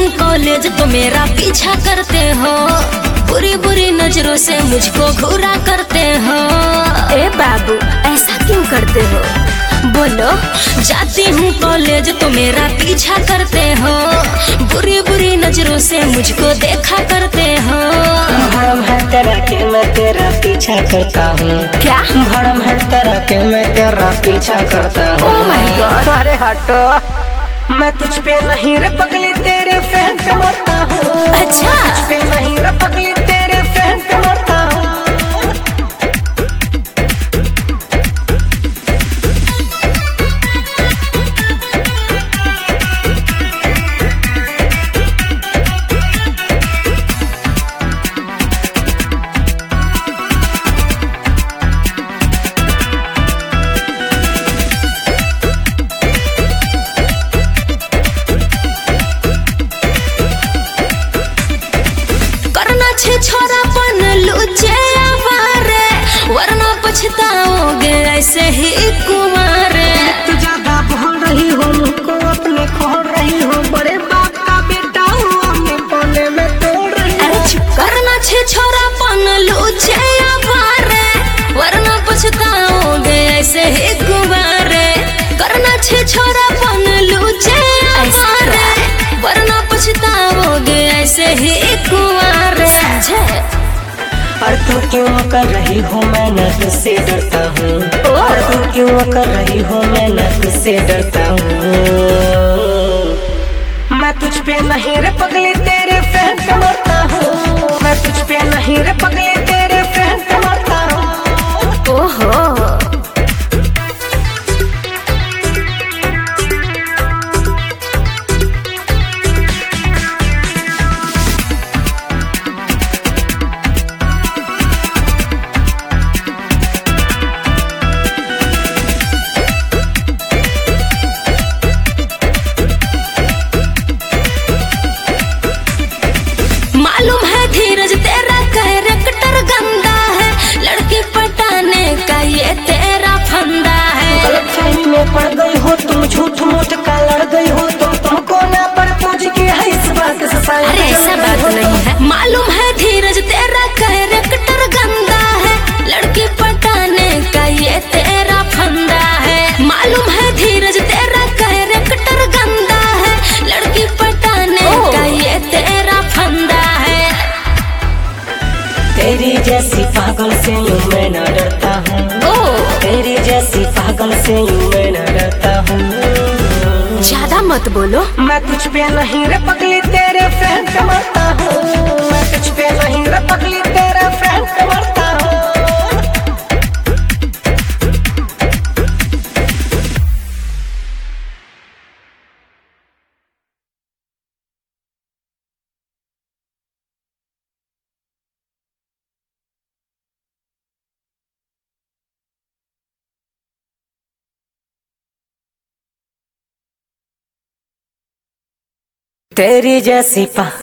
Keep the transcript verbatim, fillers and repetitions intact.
हूँ कॉलेज तो मेरा पीछा करते हो, बुरी बुरी नजरों से मुझको घूरा करते हो। ए बाबू ऐसा क्यों करते हो, बोलो। जाती हूँ कॉलेज तो मेरा पीछा करते हो, बुरी बुरी नजरों से मुझको देखा करते हो। भरम है तेरा के मैं तेरा पीछा करता हूँ। क्या भरम है तेरा के मैं तेरा पीछा करता हूँ। ओह माय गॉड, अरे हटो, मैं तुझ पे नहीं रे पगली तेरे फैन पे मरता हूँ। अच्छा तुझ पे नहीं रे पगली तेरे फैन पे मरता हूँ। छे छोरापन लूचे आवारे, वरना पछताओगे ऐसे ही कुंवारे। तू ज्यादा बोल रही हो, मुझको अपने खोल रही हो, बड़े बाप का बेटा हूँ, अपने पौने में तोड़ रही हो। अरे चुप करना छे छोरापन लूचे आवारे, वरना पछताओगे ऐसे ही कुंवारे। करना छे छोरापन लूचे आवारे, वरना पछताओगे ऐसे ही कुंवारे। और तू क्यों कर रही हो, मैं न तुझसे डरता हूँ। और तू क्यों कर रही हो, मैं न तुझसे डरता हूँ। मैं तुझ पे नहीं रे पगली तेरे फैन पे मरता हूँ। मैं तुझ पे नहीं रे पगली तेरे फैन पे मरता हूँ। ओहो मालूम है धीरज तेरा कैरेक्टर गंदा है, लड़की पटाने का ये तेरा फंदा है। गलतफहमी में पड़ गई हो तुम, झूठ मूठ का लड़ गई हो तुम, तुमको ना पर पूछ के है इस बात से सारी। अरे ऐसा बात नहीं है, मालूम है धीरज तेरा कैरेक्टर गंदा है, लड़की पटाने का ये तेरा फंदा है। मालूम है धीरज तेरा कैरेक्टर गंदा है, लड़की पटाने का ये तेरा फंदा है। तेरी जैसी पागल से यूं मैं न डरता हूँ। तेरी जैसी पागल से यूं मैं न डरता हूँ। ज्यादा मत बोलो। मैं तुझ पे नहीं रे पगली तेरे फैन पे मरता हूँ। मैं तुझ पे नहीं रे पगली तेरे फैन पे मरता हूँ। तेरी जैसी पा